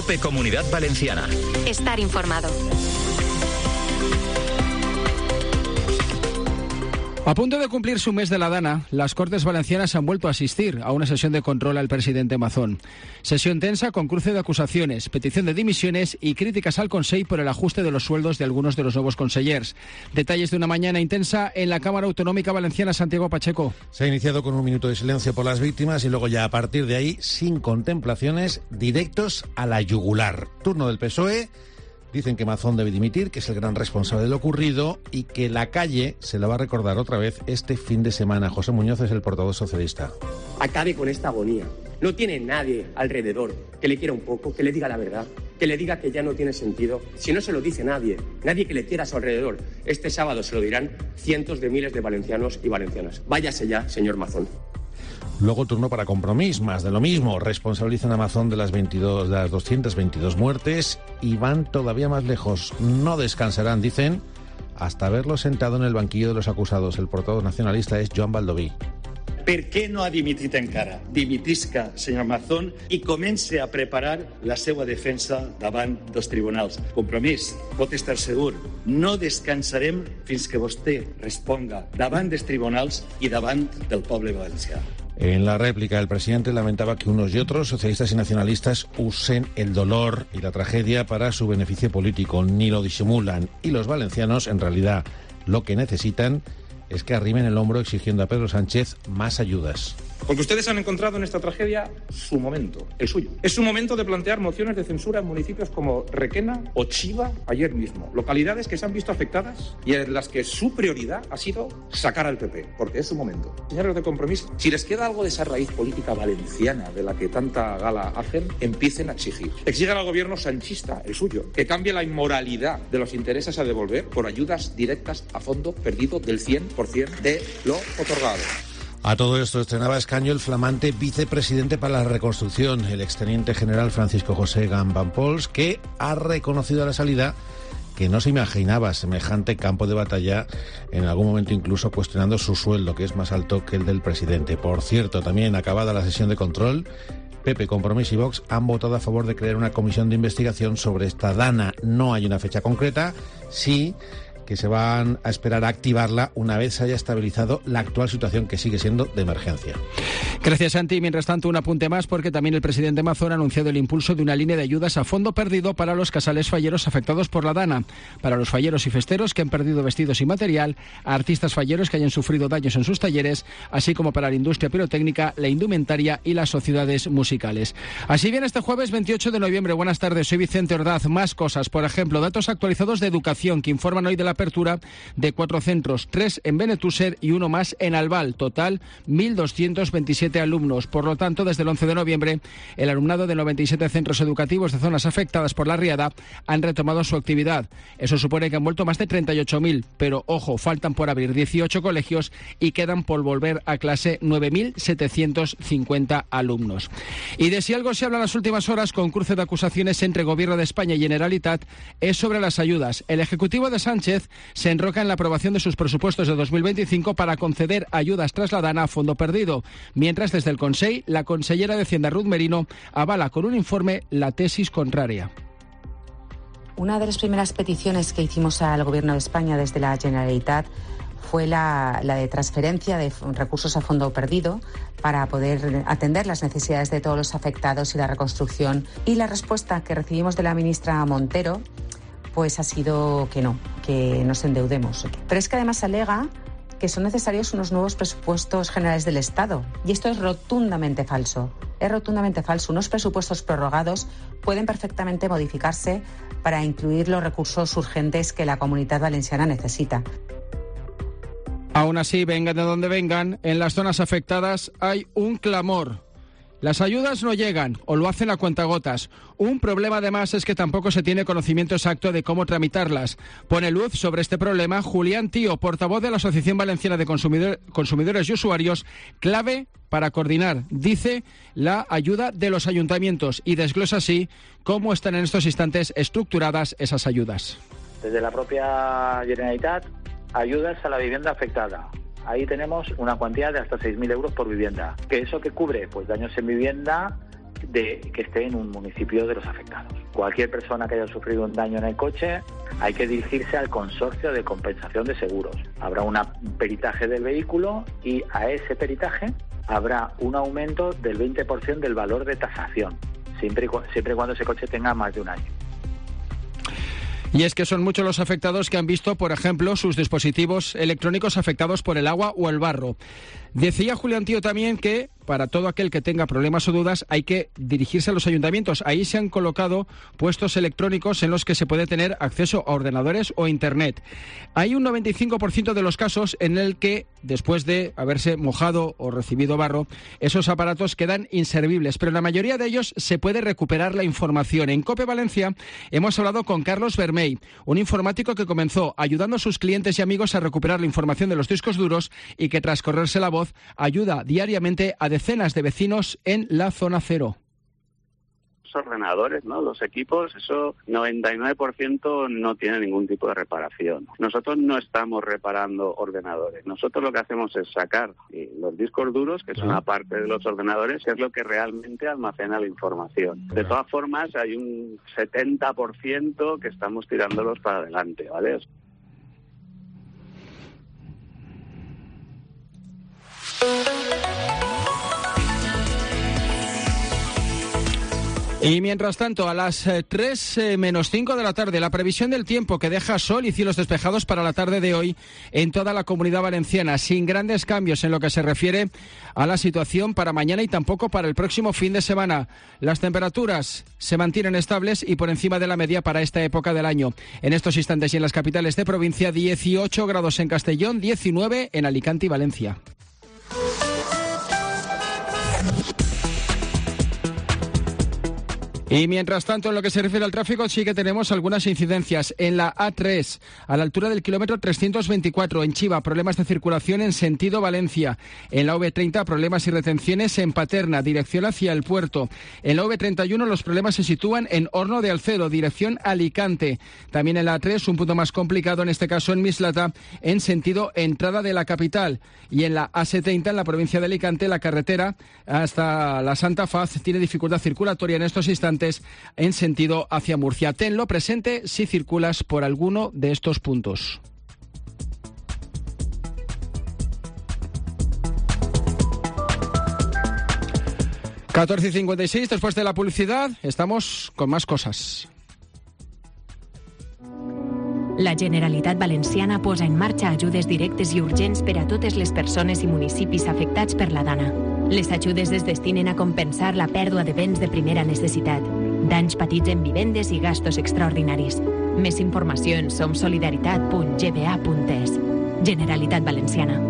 COPE Comunidad Valenciana. Estar informado. A punto de cumplirse un mes de la Dana, las Cortes Valencianas han vuelto a asistir a una sesión de control al presidente Mazón. Sesión tensa con cruce de acusaciones, petición de dimisiones y críticas al Consell por el ajuste de los sueldos de algunos de los nuevos consellers. Detalles de una mañana intensa en la Cámara Autonómica Valenciana. Santiago Pacheco. Se ha iniciado con un minuto de silencio por las víctimas y luego ya a partir de ahí, sin contemplaciones, directos a la yugular. Turno del PSOE. Dicen que Mazón debe dimitir, que es el gran responsable de lo ocurrido y que la calle se lo va a recordar otra vez este fin de semana. José Muñoz es el portavoz socialista. Acabe con esta agonía. No tiene nadie alrededor que le quiera un poco, que le diga la verdad, que le diga que ya no tiene sentido. Si no se lo dice nadie que le quiera a su alrededor, este sábado se lo dirán cientos de miles de valencianos y valencianas. Váyase ya, señor Mazón. Luego turno para Compromís, más de lo mismo. Responsabilizan a Mazón de las 222 muertes y van todavía más lejos. No descansarán, dicen, hasta verlo sentado en el banquillo de los acusados. El portavoz nacionalista es Joan Baldoví. Per què no ha dimitit encara? Dimitisca, senyor Mazón, i comence a preparar la seva defensa davant dels tribunals. Compromís, pot estar segur, no descansarem fins que vostè responga davant dels tribunals i davant del poble valencià. En la réplica, el presidente lamentaba que unos y otros, socialistas y nacionalistas, usen el dolor y la tragedia para su beneficio político. Ni lo disimulan. Y los valencianos, en realidad, lo que necesitan es que arrimen el hombro exigiendo a Pedro Sánchez más ayudas. Porque ustedes han encontrado en esta tragedia su momento, el suyo. Es su momento de plantear mociones de censura en municipios como Requena o Chiva ayer mismo. Localidades que se han visto afectadas y en las que su prioridad ha sido sacar al PP, porque es su momento. Señores de Compromís, si les queda algo de esa raíz política valenciana de la que tanta gala hacen, empiecen a exigir. Exigan al gobierno sanchista, el suyo, que cambie la inmoralidad de los intereses a devolver por ayudas directas a fondo perdido del 100% de lo otorgado. A todo esto estrenaba escaño el flamante vicepresidente para la reconstrucción, el exteniente general Francisco José Gambampols, que ha reconocido a la salida que no se imaginaba semejante campo de batalla, en algún momento incluso cuestionando su sueldo, que es más alto que el del presidente. Por cierto, también acabada la sesión de control, PP, Compromís y Vox han votado a favor de crear una comisión de investigación sobre esta Dana. No hay una fecha concreta, sí que se van a esperar a activarla una vez se haya estabilizado la actual situación, que sigue siendo de emergencia. Gracias, Santi. Mientras tanto, un apunte más, porque también el presidente Mazón ha anunciado el impulso de una línea de ayudas a fondo perdido para los casales falleros afectados por la Dana, para los falleros y festeros que han perdido vestidos y material, a artistas falleros que hayan sufrido daños en sus talleres, así como para la industria pirotécnica, la indumentaria y las sociedades musicales. Así bien, este jueves 28 de noviembre. Buenas tardes, soy Vicente Ordaz. Más cosas, por ejemplo, datos actualizados de educación que informan hoy de la apertura de 4 centros, 3 en Benetúser y 1 más en Albal. Total, 1.227 alumnos. Por lo tanto, desde el 11 de noviembre, el alumnado de 97 centros educativos de zonas afectadas por la riada han retomado su actividad. Eso supone que han vuelto más de 38.000, pero ojo, faltan por abrir 18 colegios y quedan por volver a clase 9.750 alumnos. Y de si algo se habla en las últimas horas, con cruce de acusaciones entre Gobierno de España y Generalitat, es sobre las ayudas. El Ejecutivo de Sánchez se enroca en la aprobación de sus presupuestos de 2025 para conceder ayudas tras la Dana a fondo perdido, mientras desde el Consell, la consellera de Hacienda Ruth Merino avala con un informe la tesis contraria. Una de las primeras peticiones que hicimos al Gobierno de España desde la Generalitat fue la de transferencia de recursos a fondo perdido para poder atender las necesidades de todos los afectados y la reconstrucción. Y la respuesta que recibimos de la ministra Montero pues ha sido que no, que nos endeudemos. Pero es que además alega que son necesarios unos nuevos presupuestos generales del Estado. Y esto es rotundamente falso. Es rotundamente falso. Unos presupuestos prorrogados pueden perfectamente modificarse para incluir los recursos urgentes que la Comunidad Valenciana necesita. Aún así, vengan de donde vengan, en las zonas afectadas hay un clamor. Las ayudas no llegan o lo hacen a cuentagotas. Un problema además es que tampoco se tiene conocimiento exacto de cómo tramitarlas. Pone luz sobre este problema Julián Tío, portavoz de la Asociación Valenciana de Consumidores y Usuarios, clave para coordinar, dice, la ayuda de los ayuntamientos, y desglosa así cómo están en estos instantes estructuradas esas ayudas. Desde la propia Generalitat, ayudas a la vivienda afectada. Ahí tenemos una cuantía de hasta 6.000 euros por vivienda. ¿Qué eso que cubre? Pues daños en vivienda que esté en un municipio de los afectados. Cualquier persona que haya sufrido un daño en el coche, hay que dirigirse al consorcio de compensación de seguros. Habrá un peritaje del vehículo y a ese peritaje habrá un aumento del 20% del valor de tasación, siempre y cuando ese coche tenga más de un año. Y es que son muchos los afectados que han visto, por ejemplo, sus dispositivos electrónicos afectados por el agua o el barro. Decía Julián Tío también que para todo aquel que tenga problemas o dudas hay que dirigirse a los ayuntamientos. Ahí se han colocado puestos electrónicos en los que se puede tener acceso a ordenadores o internet. Hay un 95% de los casos en el que, después de haberse mojado o recibido barro, esos aparatos quedan inservibles, pero en la mayoría de ellos se puede recuperar la información. En COPE Valencia hemos hablado con Carlos Vermell, un informático que comenzó ayudando a sus clientes y amigos a recuperar la información de los discos duros y que, tras correrse la voz, ayuda diariamente a decenas de vecinos en la zona cero. Los ordenadores, ¿no? Los equipos, eso 99% no tiene ningún tipo de reparación. Nosotros no estamos reparando ordenadores. Nosotros lo que hacemos es sacar los discos duros, que son una parte de los ordenadores, que es lo que realmente almacena la información. De todas formas, hay un 70% que estamos tirándolos para adelante, ¿vale? Y mientras tanto, a las 3 menos 5 de la tarde, la previsión del tiempo que deja sol y cielos despejados para la tarde de hoy en toda la Comunidad Valenciana, sin grandes cambios en lo que se refiere a la situación para mañana y tampoco para el próximo fin de semana. Las temperaturas se mantienen estables y por encima de la media para esta época del año. En estos instantes y en las capitales de provincia, 18 grados en Castellón, 19 en Alicante y Valencia. Y mientras tanto, en lo que se refiere al tráfico, sí que tenemos algunas incidencias. En la A3, a la altura del kilómetro 324, en Chiva, problemas de circulación en sentido Valencia. En la V30, problemas y retenciones en Paterna, dirección hacia el puerto. En la V31, los problemas se sitúan en Horno de Alcero, dirección Alicante. También en la A3, un punto más complicado, en este caso en Mislata, en sentido entrada de la capital. Y en la A70, en la provincia de Alicante, la carretera hasta la Santa Faz tiene dificultad circulatoria en estos instantes en sentido hacia Murcia. Tenlo presente si circulas por alguno de estos puntos. ...14:56, después de la publicidad, estamos con más cosas. La Generalitat Valenciana posa en marxa ajudes directes i urgents per a totes les persones i municipis afectats per la Dana. Les ajudes es destinen a compensar la pèrdua de béns de primera necessitat, danys patits en vivendes i gastos extraordinaris. Més informació en somsolidaritat.gba.es. Generalitat Valenciana.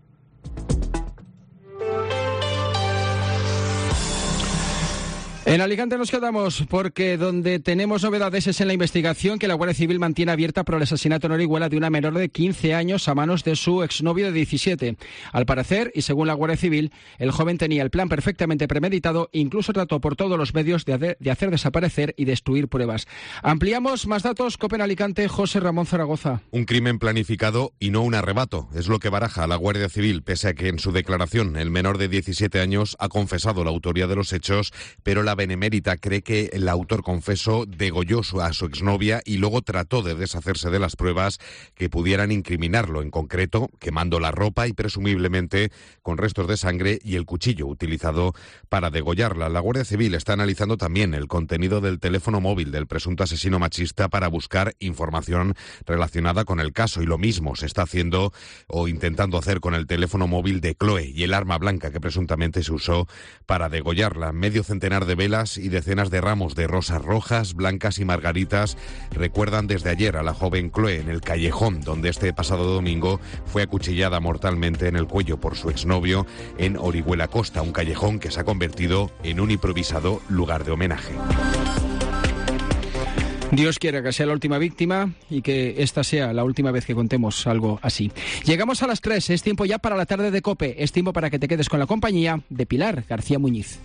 En Alicante nos quedamos porque donde tenemos novedades es en la investigación que la Guardia Civil mantiene abierta por el asesinato en Orihuela de una menor de 15 años a manos de su exnovio de 17. Al parecer, y según la Guardia Civil, el joven tenía el plan perfectamente premeditado e incluso trató por todos los medios de hacer desaparecer y destruir pruebas. Ampliamos más datos. COPE en Alicante, José Ramón Zaragoza. Un crimen planificado y no un arrebato. Es lo que baraja la Guardia Civil, pese a que en su declaración el menor de 17 años ha confesado la autoría de los hechos, pero la Benemérita cree que el autor confeso degolló a su exnovia y luego trató de deshacerse de las pruebas que pudieran incriminarlo, en concreto quemando la ropa y presumiblemente con restos de sangre y el cuchillo utilizado para degollarla. La Guardia Civil está analizando también el contenido del teléfono móvil del presunto asesino machista para buscar información relacionada con el caso, y lo mismo se está haciendo o intentando hacer con el teléfono móvil de Chloe y el arma blanca que presuntamente se usó para degollarla. Medio centenar de velas y decenas de ramos de rosas rojas, blancas y margaritas recuerdan desde ayer a la joven Chloe en el callejón donde este pasado domingo fue acuchillada mortalmente en el cuello por su exnovio en Orihuela Costa, un callejón que se ha convertido en un improvisado lugar de homenaje. Dios quiera que sea la última víctima y que esta sea la última vez que contemos algo así. Llegamos a las 3, es tiempo ya para la tarde de COPE, es tiempo para que te quedes con la compañía de Pilar García Muñiz.